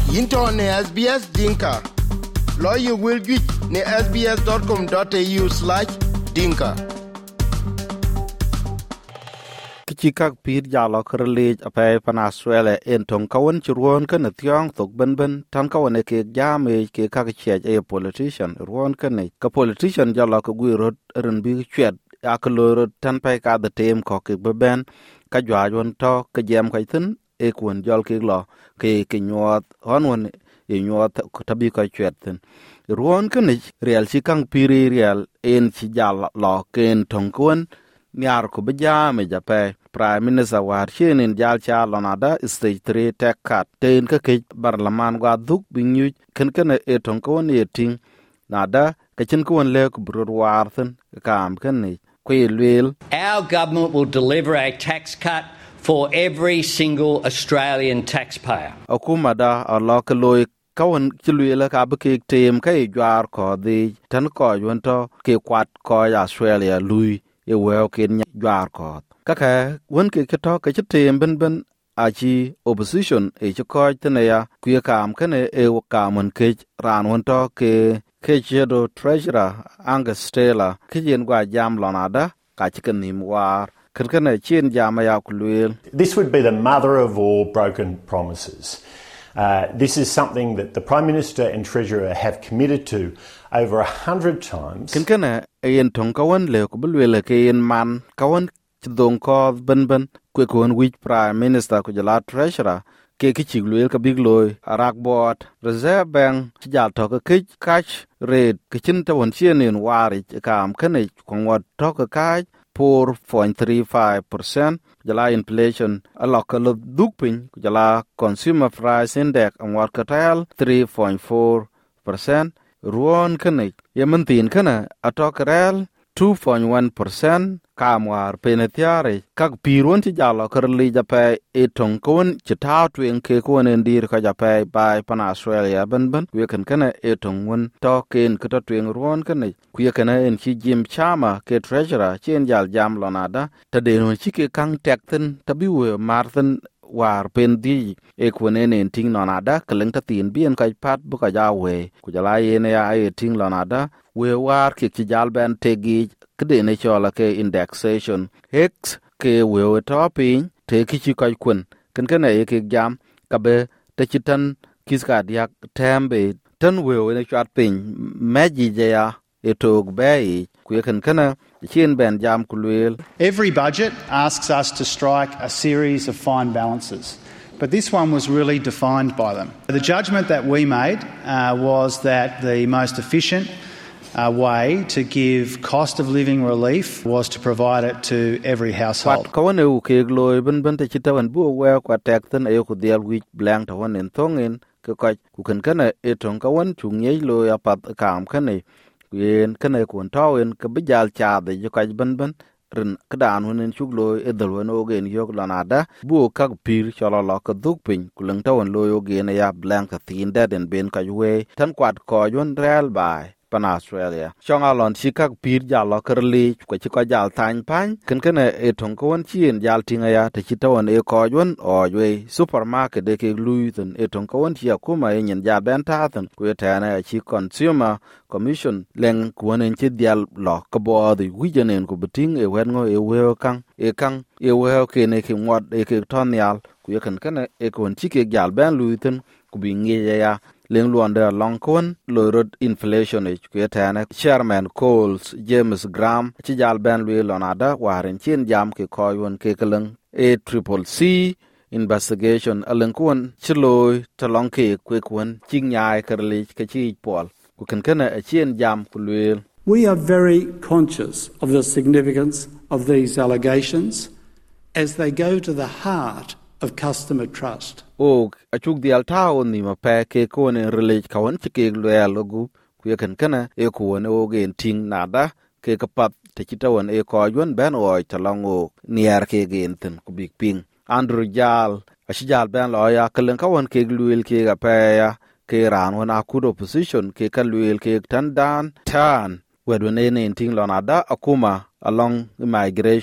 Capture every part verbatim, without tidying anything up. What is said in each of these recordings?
Into ne S B S Dinka. Lawyer will get ne s b s dot com dot a u slash dinka. Kichikak pir jalo kerlej apai pan Australia entong kawan churuan kan tiang tok ben ben tan kawan ke jame ke ka che e politician ruan kan ka politician jalo ka guirot ren bi chet akloro tan pai ka the tem ko ke ben ka jwajon to ka jam ka tin e kun jol ke lo ke ke nyot honwon e nyot tabi ka chet tin ruan kan real sikang piri real en si jalo lo ken tong kun nyar ko bejame jape Prime Minister war chen in jal cha lonada stage three tech cut ten ka ke barlaman ga duk binyu ken ken e ton ko ne ting nada ka chen ko le ko bro warten kam ken ni ko yel. Our government will deliver a tax cut for every single Australian taxpayer. Akuma da Allah ka loy kawan chilwela ka ke tem ka e jwar ko di tan ko yonto ke kwat ko Australia lui e wel ken jwar ko kaka won ke to ke tem ben ben a chi opposition e chi ko tene ya ku kam kene e ka mon ke ran won to ke ke jedo treasurer Angus Taylor ke yen gwa jam lonada ka chi ken nim war ken ken chen jam ya ku lwel. This would be the mother of all broken promises. Uh, this is something that the Prime Minister and Treasurer have committed to over a hundred times. Ken ken e yen tong kawan le ku lwel ke yen man kawan Chidong ko ben ben kwe kon wich Prime Minister ko jala Treasurer ke kichig luel ka big loy arak board Reserve Bank chijal to ka kich cash rate kichin ta won chien in wari kam kane kongwat to ka kaj four point three five percent jala inflation alok lo dukpin jala consumer price index amwat ka tal three point four percent ruon kane yementin kana atok rel two point one percent kamwar penetiare kak piron ti jalo kerli jape etong kon chita twen ke kon endir ka jape bai pan Australia ben ben we kan kana etong won to ken kata twen ron kan ku kana en chi Jim Chama ke treasurer chen jal jam lonada ta de no chi ke kang tekten tabi we martin war pen di e kunen en ting lonada keleng ta tin bien ka pat bu ka jawe ku jala yen ya e ting lonada we war ke chi jal ben tegi kede ne chola ke indexation hex ke we topping te kichi ka kun ken ken e ke jam ka be te chitan kiska diak tembe tan we ne chat pin meji je ya etog be ku ken ken chin ben jam kulwel. Every budget asks us to strike a series of fine balances, but this one was really defined by them. The judgment that we made uh, was that the most efficient uh, way to give cost of living relief was to provide it to every household. Wat kawan e ke gloy ben ben te chitawan bu we kwa tekten e ku dial wi blank tawan en thongen ke ka ku ken kana e tong kawan chungye lo ya pat kam kane yen kana kun tawen ke bijal cha de jo ka ben ben ren kedan honen chuglo e dalwen ogen yok lanada bu ka pir chola lo ka duk pin kulang tawan lo ogen ya blank thin den ben ka we tan kwat ko yon real bai pan Australia chong alon chikak pir jalo kerli ko chiko jal tan pan ken ken e tong kon chien jal tinga ya te chitawan e ko yon o we supermarket de ke luiten e tong kon chia kuma e nyen ja ben taten ku etana chi consumer commission leng kuonen chi dial lo ko bo di wujenen ko beting e wen ngo e we kang e kang e we ke ne ke ngwat e ke tonyal ku ken ken e kon chike jal ben luiten ku bi nge ya leng luanda long kon loirod inflation e kwetana chairman Coles James Graham chi jal ben lui lonada waren chin jam ke koyon ke keleng a triple C investigation alen kon chloy talong ke kwekwen ching nyai kerli ke chi pol ku ken ken a chin jam kulwel. We are very conscious of the significance of these allegations as they go to the heart of customer trust. Og achuk dial taon ni ma pa ke ko ne relate kawan chike loyal logu ku ken kana e ko ne ogen ting nada ke kapat te chitawan e ko yon ben o talongo niar ke gen ten ku big ping Andrew Jal ashijal ben lo ya kelen kawan ke luel ke ga pa ya ke ran wana kud opposition ke ka luel ke tan dan tan wedone ne ting lonada akuma along immigration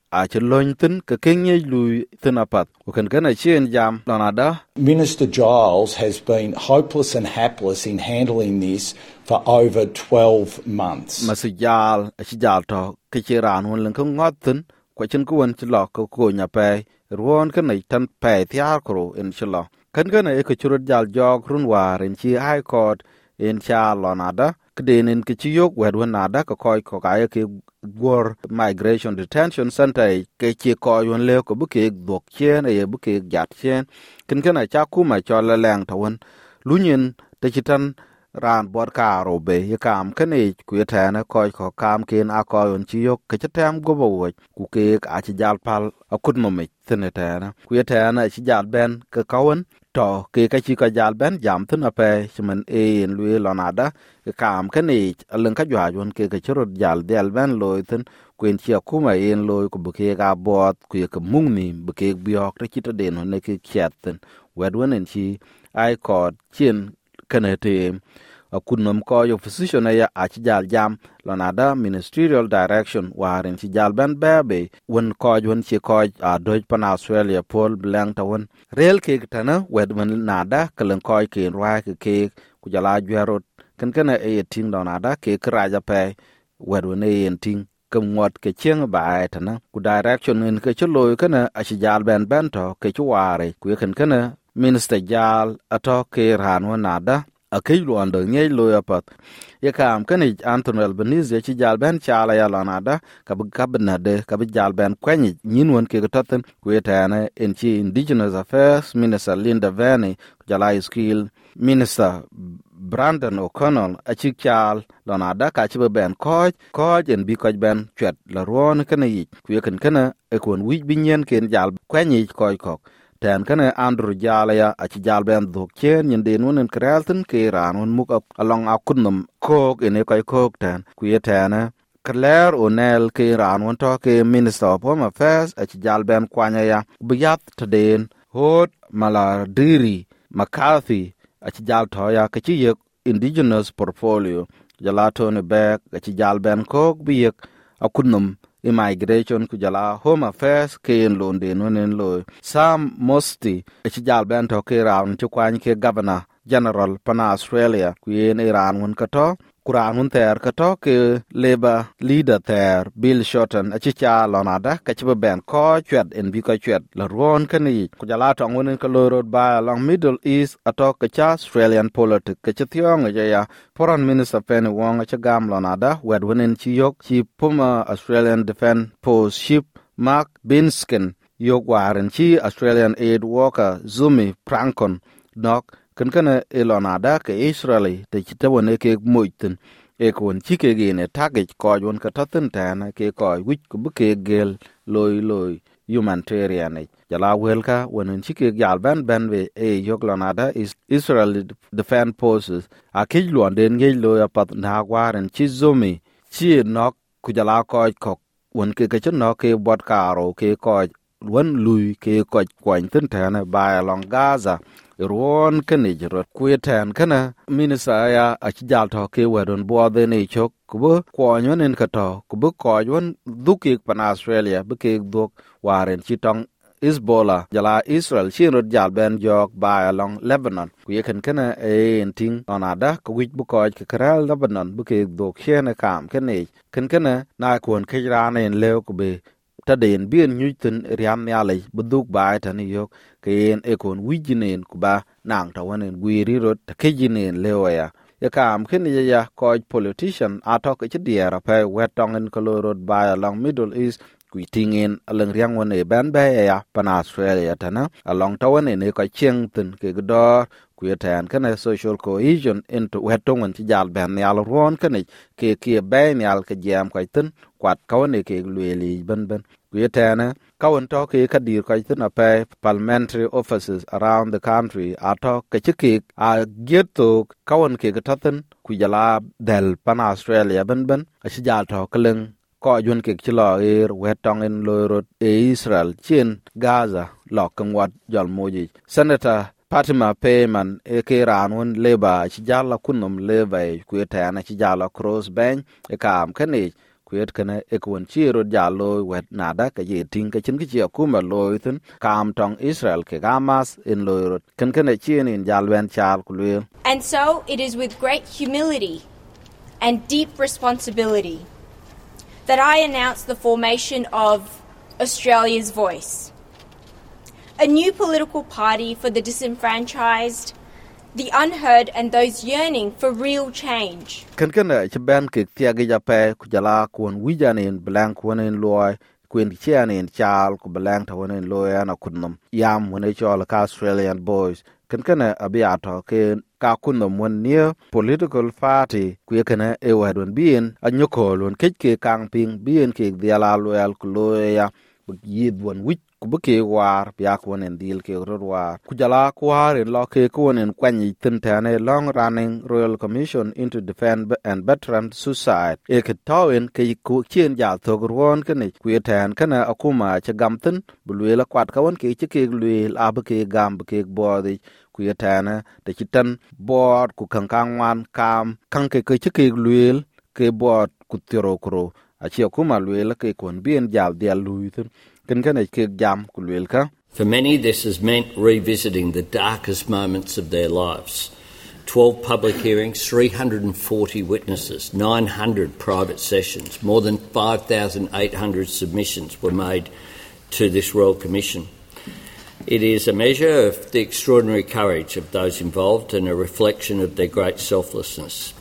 a che loin tin ke kenye lui tin apat o kan kana chen jam lonada. Minister Giles has been hopeless and hapless in handling this for over twelve months. Masijal a chijal to ke chiran won len ko ngotin ko chen ko won chlo ko ko nya pe ruon kan nei tan pe tiar kro in chlo kan kana e ko churut jal jog run war in chi high court in cha lonada kdenin ke chiyok wedwen nada ko koy ko ka ke gor migration detention center ke chi ko yon le ko buke dok chen e buke jat chen kin kana cha kuma cho la lang tawon lunyin te chitan ran bor ka robe ye kam kane ku tana ko ko kam kin a ko yon chiyok ke chatam go bo ku ke a chi jal pal akut no me tene tana ku tana chi jal ben ke kawon to ke ka chi ka jal ben jam tin ape chimen e en lui lonada ke kam kane alun ka jwa jon ke ke churut jal del ben loy tin kuen chi kuma en loy ku buke ga bot ku ke mungni buke biok te chita den ne ke kyaten wedwen en chi ai kod chin kane te akunom ko yo physician ya achijal jam lonada ministerial direction waren chi jal ben bebe won ko won chi ko a doj pan Australia Paul Blank tawon rel ke tana wedman nada kalen ko ke rwa ke ke ku jala jwerot kan kana e ting lonada ke kraja pe wedwen e ting kum ngot ke cheng ba tana ku direction en ke chlo kana achijal ben ben to ke chuare ku kan kana minister jal ato ke ranwa nada akay luando nyey lo yapat ye kam kanij Anthony Albanese chi jalben chala ya lanada kab kabnade kab jalben kwany nyin won ke toten kwetana en chi indigenous affairs minister Linda Vanney jala skill minister Brandon O'Connell a chi chal lanada ka chi ben ko ko en bi ko ben chet la ron kana yi kwen kana e kon wi binyen ken jal kwany ko ko ten kana Andrew Jalaya a chi jal ben dhok chen nyinde nun en krelten ke ran un muk along akunum kok ene koy kok ten kuye ten Claire O'Neill ke ran un to ke Minister of Home Affairs a chi jal ben kwanya ya biyat tden hot Maladiri McCarthy a chi jal to ya ke chi yek indigenous portfolio jalato ne back a chi jal ben kok biyek akunum immigration ku jala Home Affairs ke en londe nonen lo Sam Mosti chi jal ben to ke ran chu kwan ke Governor General pana Australia ku en Iran won kato kuran won ter kato ke Labour leader ter Bill Shorten chi cha lonada ka chi ben ko chwet en bi ko chwet la ron kani ku jala to won ke lo road by along Middle East ato ke cha Australian politics ke thiong ya Foreign Minister Penny Wong cha gam lonada wed wonen chi yok chi puma Australian Defence Force ship Mark Binskin yok waren chi Australian aid worker Zumi Prankon nok kan kana elonada ke Israeli te chita wone ke moitin e kon chi ke gene target ko won ka taten tana ke ko wich ku ke gel loy loy humanitarian jala welka wonen chi ke gal ban ban we e yok lonada is Israel Defense Forces a ke luanden nge lo ya pat na waren chi Zumi chi nok ku jala ko ko won ke ke no ke bot karo ke ko won lui ke ko kwan tin tana ba along Gaza ruon kene jrot kueten kana minisa ya achijal to ke wedon bode ne chok kubo kwonyon en kato kubo koyon duki pan Australia buke duk waren chitong Hezbollah jala Israel chinrot jal ben jok by along Lebanon kuyeken kana e enting onada ku wich bu koj ke kral Lebanon buke duk chene kam kene ken kana na kwon kejran en lew kube taden bien nyutin riam yale buduk ba tani yok ken ekon wijinen kuba nang tawanen gwiri rot takejinen leoya ya kam ken ya ko politician atok ke diera pe wetongen kolorot ba along Middle East kuitingen aleng riang wone ban ba ya pan Australia tana along tawanen ne ko chengten ke gdor kuyetan kana social cohesion into wetongen ti jal ben yal ron kane ke ke ben yal ke jam ko tin kwat kawne ke lweli ban ban kuyetana kawon to ke kadir ko tin ape parliamentary offices around the country ato ke chike a geto kawon ke gataten kujala del pan Australia ban ban a sijal to keleng ko jun ke chilo er wetong en lorot e Israel chin Gaza lokam wat jol moji Senator Fatima Payman e ke ranun leba sijala kunum leba kuyetana sijala cross bench e kam kane kuyet kana ekwon chiro jalo wet nada ka ye ting ka chin ki chia kuma loy tin kam tong Israel ke Hamas in loy kan kana chin in jalwen chal kulwe. And so it is with great humility and deep responsibility that I announce the formation of Australia's Voice, a new political party for the disenfranchised, the unheard and those yearning for real change. Kan kana chban ke tiagi jape kujala kwon wijanin blank wonen loy kwen chianin chal ku blank tawonen loy ana kunnum yam wone chol ka Australian Boys kan kana abiato ke ka kunnum won near political party ku kana e wadon bien anyokol won keke kang ping bien ke diala loyal ku loya yid won wich kubuke war biak wonen deal ke rorwa kujala kwar in lo ke wonen kwani tintane long running Royal Commission into Defence and Veteran Suicide e ke tawin ke ku chien ja thogron ke ne ku tan kana akuma che gamtin bulwela kwat ka won ke che ke lwel abke gam ke bodi ku tan de chitan board ku kankang wan kam kan ke ke che ke lwel ke board ku tiro kro achi akuma lwela ke kon bien jal dia luitun. For many, this has meant revisiting the darkest moments of their lives. twelve public hearings, three hundred forty witnesses, nine hundred private sessions, more than five thousand eight hundred submissions were made to this Royal Commission. It is a measure of the extraordinary courage of those involved and a reflection of their great selflessness.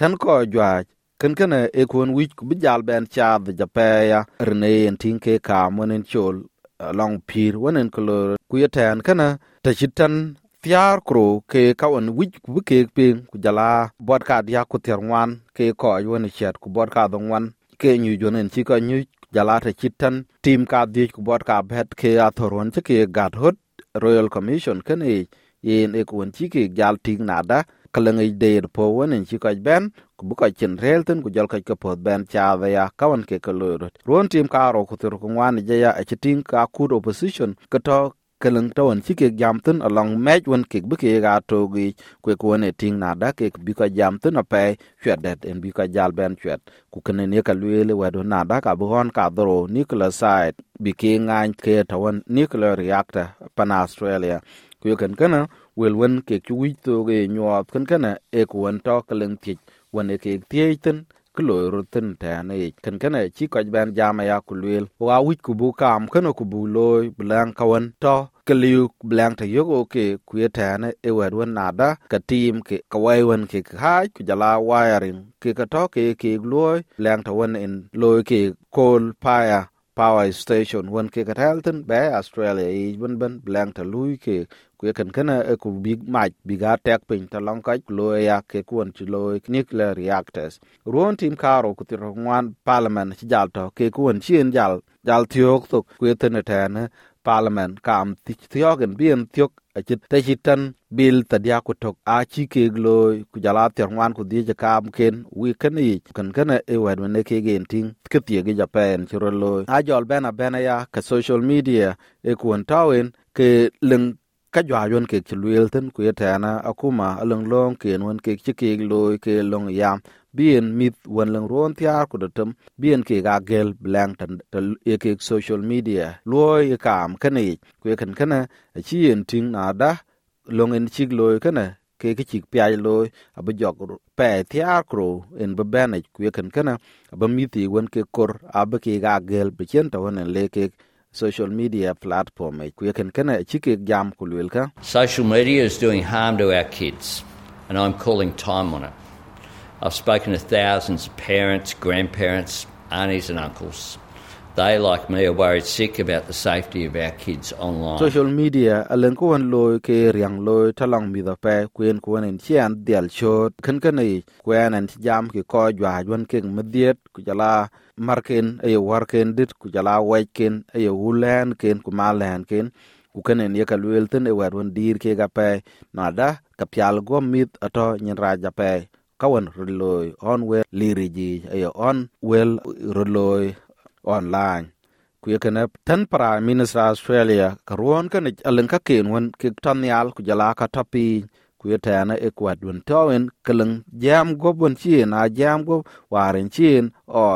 Kan kana ekon wich ku bijal ben cha the japaya rene en tinke ka monen chol long pir wonen kolor ku yetan kana tachitan fiar kro ke kawan wich ku ke ping ku jala bod ka dia ku terwan ke ko yone chat ku bod ka dongwan ke nyu jonen chi ko nyu jala tachitan team ka di ku bod ka bet ke athoron che ke gat hot Royal Commission kan e yen ekon chi ke jal ting nada kalangai de po wonen chi ko ben buka chen relten ku jal ka pot ben cha ya kawan ke kalorot ron tim ka ro ku tur ku wan je ya achiting ka kud opposition kato kalang tawon chike jamten along match won ke buke ga to gi ku ku ne ting na da ke bi ka jamten ape chwedet en bi ka jal ben chwet ku kene ne ka lwele wado na da ka bu hon ka dro nuclear site bi ke ngan ke tawon nuclear reactor pan Australia ku kan kana wel won ke chu wi to ge nyot kan kana e ku won to kalang ti wane ke tieten klo roten tane kan kana chi ko ban jama ya kulwel wa wich ku bu kam kana ku bu loy blank kawan to kliu blank ta yogo ke ku yetane e wadwan nada ka team ke kawai wan ke ha ku jala wiring ke ka to ke ke loy blank ta wan in loy ke coal fire power station wan ke ka helton be Australia e ban ban blank ta lui ke ku kan kana e ku big match biga tek pin ta long ka lo ya ke kuon ti lo nuclear reactors ron tim karo ku tiro ngwan parliament ci jalto ke kuon chien jal jal tiok to ku tene tane parliament kam ti tiogen bien tiok a chit te chitan bil ta dia ku tok a chi ke lo ku jala tir ngwan ku di ja kam ken wi kan yi kan kana e wad ne ke gen ting ke tie ge japan ci ro lo a jol bena bena ya ka social media e kuon tawen ke leng ka jwa yon ke chluel ten ku yetana akuma along long ken won ke chike loy ke long yam bien mit won lang ron tiar ku datam bien ke ga gel blank tan e ke social media loy kam kane ku kan kana chi en ting na da long en chig loy kana ke ke chik pyai loy ab jog pe tiar kro en be benach ku kan kana ab miti won ke kor ab ke ga gel be chen ta won le ke social media platform ku can kana chike jam kulwelka. Social media is doing harm to our kids and I'm calling time on it. I've spoken to thousands of parents, grandparents, aunties and uncles. They, like me, are worried sick about the safety of our kids online. Social media alen ko wan loy ke riang loy talang mi da pe kuen ko en chian del chot kan kan ei kuen en jam ki ko jwa wan ke mediet ku jala marken e warken dit ku jala waiken e ulen ken ku malen ken ku kan en yeka lwelten e wan dir ke ga pe nada ka pyal go mit ato nyin raja pe kawan loy on well liriji e on well loy online ku yekana tan para minister Australia karon kan alen ka ken won ke tanyal ku jala ka tapi ku yetana e kwat won tawen kalang jam go bon chin a jam go waren chin o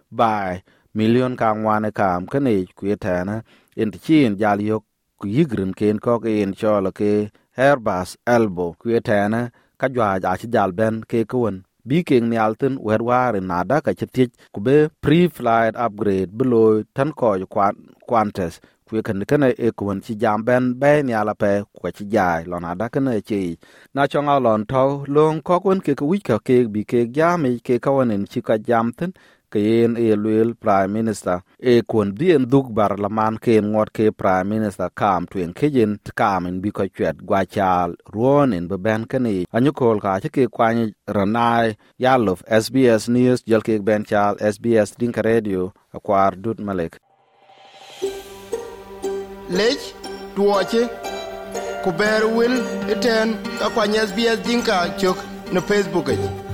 bai million kang wane kam kane kwetana en chin jal yok ku yigrin ken ko en chola ke Airbus elbow kwetana ka jwa ja chi jal ben ke kun bi king ni altin wer war na da ka chitich ku be pre flight upgrade below tan ko Qantas kwe kan kana e kun chi jam ben be ni ala pe ko chi jai lo na da kana chi na chonga lon tho long ko kun ke ku ka ke bi ke jam ke ka wanen chi ka jam tin ke en e luel prime minister e kun bi en duk bar la man ke ngot ke prime minister kam twen ke jen kam en bi ko chwet gwa chal ruon en be ben kani anyu kol ka chi ke kwani ranai yalof S B S news jel ke ben chal S B S Dinka radio akwar dut malek lech tuoche ku ber wil iten ka kwany S B S Dinka chok na Facebook.